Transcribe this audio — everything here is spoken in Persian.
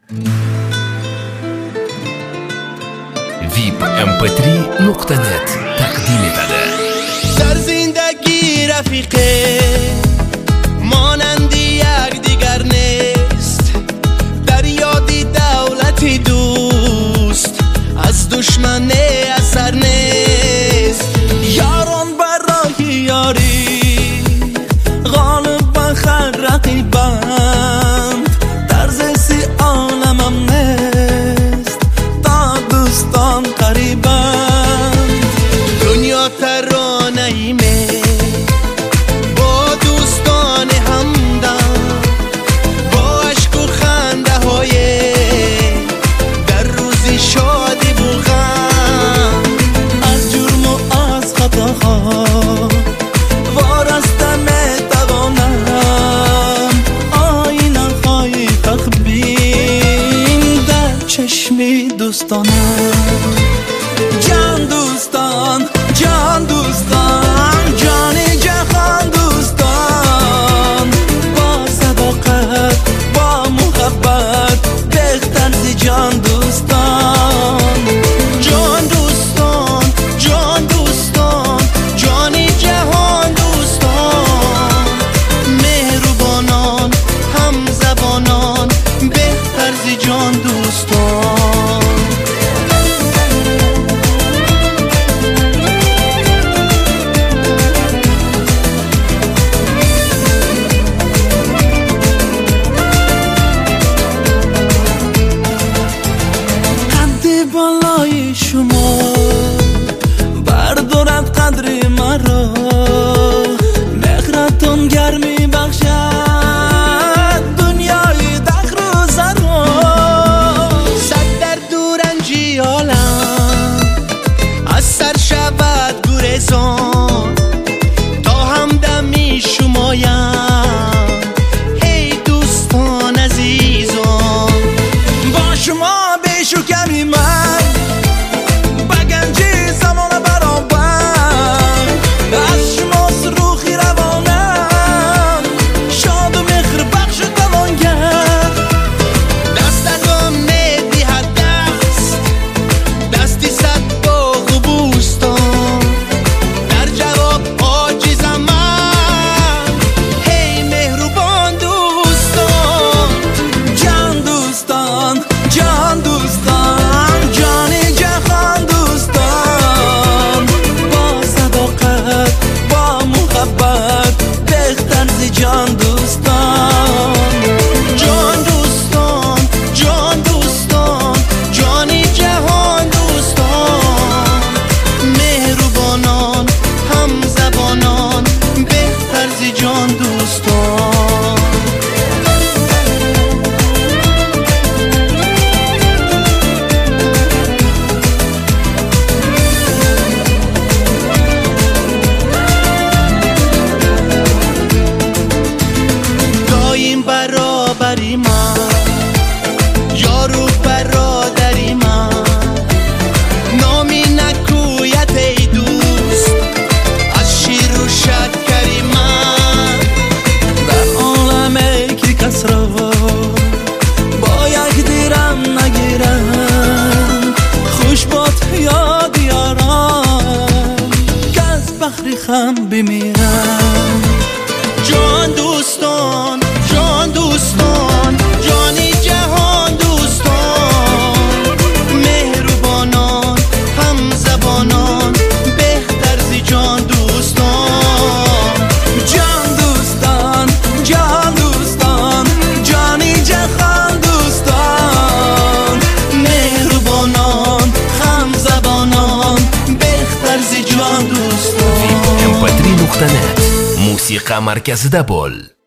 vipmp3.net taqdim etadi. در زندگی رفیقه مانند یک دیگر نیست، در یادی دولتی دوست از دشمن اثر نیست. یاران برای یاری غالب و خر رقیبند، طرز سی عالمم نیست تا دوستان قریبند. دنیا ترانه‌ایمه با دوستان همدم، با عشق و خنده های در روزی شادی و غم، از جرم و از خطاها وارسته میتوانم آینه های تخبین در چشمی دوستانم. جان دوستان، جان دوستان، جانی جهان دوستان، با صداقت با محبت بهتر زی جان دوستان. جان دوستان، جان دوستان، جانی جهان دوستان، مهربانان هم زبانان بهتر زی جان دوستان. بالای شما بردارد قدر مرا، مهرتون گرمی بخشد دنیای دخر و زرا. صد در دورنجی عالم از سر شود گریزان، تا همدمی شمایم هی دوستان عزیزان. با شما بیش و کمی من بگنجی زمان برابر، از شماست روخی روانم شاد و مهر بخش توانگر. دست ازم ندهد دستی صد باغ و بوستان، در جواب عاجزم من هی مهربان دوستان. جان دوستان، جان دوستان، جانی جهان دوستان، با صداقت با محبت بهتر زی جان دوستان. جان دوستان، جان دوستان، جانی جهان دوستان، مهربانان هم زبانان بهتر زی جان دوستان. دایم برابری من، یارو برادری من، نامی نکویت ای دوست از شیر و شکری من. در عالمه که کس را با یک دیرم نگیرم، خوش باد یاد یارم که از بخری خم بمیرم. جان دوستان، جان دوستان، جانی جهان دوستان، مهربانان هم زبانان بهتر زی جان دوستان. جان دوستان، جان دوستان، جانی جهان دوستان، مهربانان هم زبانان بهتر زی جان دوستان. vipmp3.net موسیقی مرکزida bo'l.